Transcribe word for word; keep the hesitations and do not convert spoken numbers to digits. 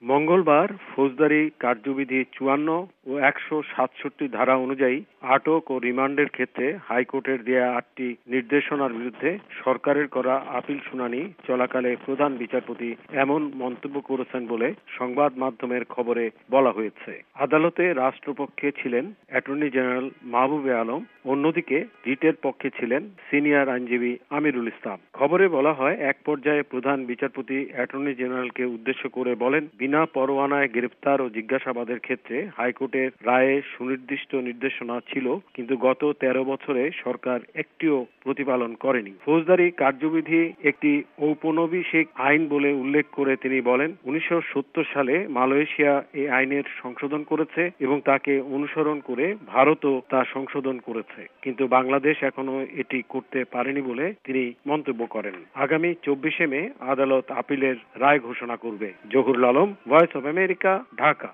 মঙ্গলবার ফৌজদারি কার্যবিধি চুয়ান্ন ও একশো সাতষট্টি ধারা অনুযায়ী আটক ও রিমান্ডের ক্ষেত্রে হাইকোর্টের দেয়া আটটি নির্দেশনার বিরুদ্ধে সরকারের করা আপিল শুনানি চলাকালে প্রধান বিচারপতি এমন মন্তব্য করেছেন বলে সংবাদ মাধ্যমের খবরে বলা হয়েছে। আদালতে রাষ্ট্রপক্ষে ছিলেন অ্যাটর্নি জেনারেল মাহবুবে আলম, অন্যদিকে রিটের পক্ষে ছিলেন সিনিয়র আইনজীবী আমিরুল ইসলাম। খবরে বলা হয়, এক পর্যায়ে প্রধান বিচারপতি অ্যাটর্নি জেনারেলকে উদ্দেশ্য করে বলেন, বিনা পরোয়ানায় গ্রেফতার ও জিজ্ঞাসাবাদের ক্ষেত্রে হাইকোর্টের রায়ে সুনির্দিষ্ট নির্দেশনা ছিল, কিন্তু গত তেরো বছরে সরকার একটিও প্রতিপালন করেনি। ফৌজদারি কার্যবিধি একটি ঔপনিবেশিক আইন বলে উল্লেখ করে তিনি বলেন, উনিশশো সত্তর সালে মালয়েশিয়া এই আইনের সংশোধন করেছে এবং তাকে অনুসরণ করে ভারতও তা সংশোধন করেছে, কিন্তু বাংলাদেশ এখনো এটি করতে পারেনি বলে তিনি মন্তব্য করেন। আগামী চব্বিশে মে আদালত আপিলের রায় ঘোষণা করবে। Zahurul Alam, voice of America, Dhaka.